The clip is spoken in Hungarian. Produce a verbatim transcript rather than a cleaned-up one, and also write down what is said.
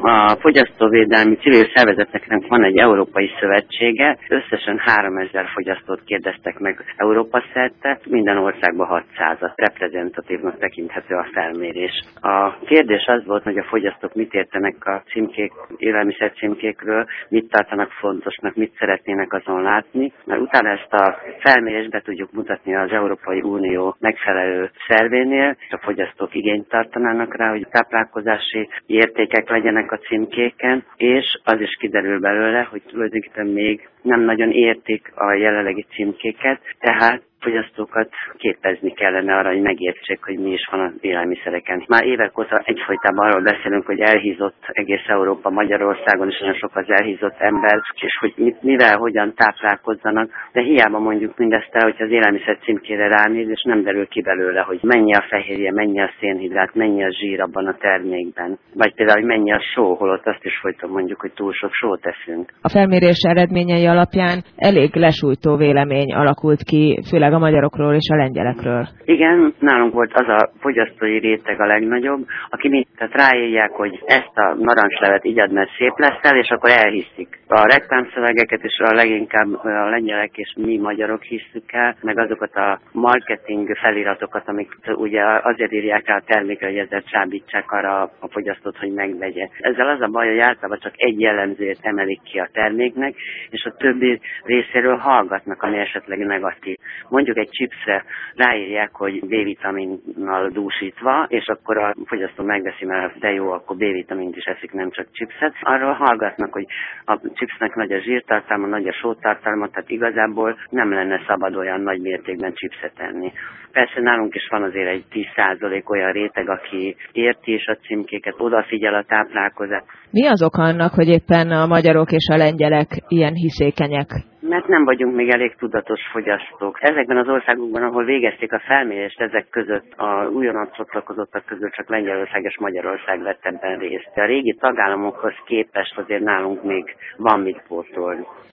A fogyasztóvédelmi civil szervezeteknek van egy európai szövetsége, összesen háromezer fogyasztót kérdeztek meg Európa szerte, minden országban hatszázat, reprezentatívnak tekinthető a felmérés. A kérdés az volt, hogy a fogyasztók mit értenek a címkék, élelmiszer címkékről, mit tartanak fontosnak, mit szeretnének azon látni, mert utána ezt a felmérést be tudjuk mutatni az Európai Unió megfelelő szervénél, és a fogyasztók igényt tartanának rá, hogy táplálkozási értékek legyenek a címkéken, és az is kiderül belőle, hogy tulajdonképpen még nem nagyon értik a jelenlegi címkéket, tehát fogyasztókat képezni kellene arra, hogy megértsék, hogy mi is van az élelmiszereken. Már évek óta egyfolytában arról beszélünk, hogy elhízott egész Európa, Magyarországon is nagyon sok az elhízott ember, és hogy mit, mivel, hogyan táplálkozzanak, de hiába mondjuk mindezt el, hogy az élelmiszer címkére ránéz, és nem derül ki belőle, hogy mennyi a fehérje, mennyi a szénhidrát, mennyi a zsír abban a termékben. Vagy például, hogy mennyi a só, holott azt is folyton mondjuk, hogy túl sok sót eszünk. A felmérés eredményei alapján elég lesújtó vélemény alakult ki, főleg a magyarokról és a lengyelekről. Igen, nálunk volt az a fogyasztói réteg a legnagyobb, aki mind tehát ráírják, hogy ezt a narancslevet igyad, mert szép leszel, és akkor elhiszik. A reklámszövegeket is a leginkább a lengyelek és mi magyarok hisszük el, meg azokat a marketing feliratokat, amik ugye azért írják rá a termékre, hogy ezzel csábítsák arra a fogyasztót, hogy megvegye. Ezzel az a baj, hogy általában csak egy jellemzőt emelik ki a terméknek, és a többi részéről hallgatnak, ami esetleg negatív. Mondjuk egy chipsre ráírják, hogy B-vitaminnal dúsítva, és akkor a fogyasztó megveszi, mert de jó, akkor B-vitamint is eszik, nem csak chipset. Arról hallgatnak, hogy a chipsnek nagy a zsírtartalma, nagy a sótartalma, tehát igazából nem lenne szabad olyan nagy mértékben chipset enni. Persze nálunk is van azért egy tíz százalék olyan réteg, aki érti is a címkéket, odafigyel a táplálkozás. Mi az oka annak, hogy éppen a magyarok és a lengyelek ilyen hiszékenyek? Mert nem vagyunk még elég tudatos fogyasztók. Ezekben az országokban, ahol végezték a felmérést, ezek között a újonnan csatlakozottak között csak Lengyelország és Magyarország vett ebben részt. De a régi tagállamokhoz képest azért nálunk még van mit pótolni.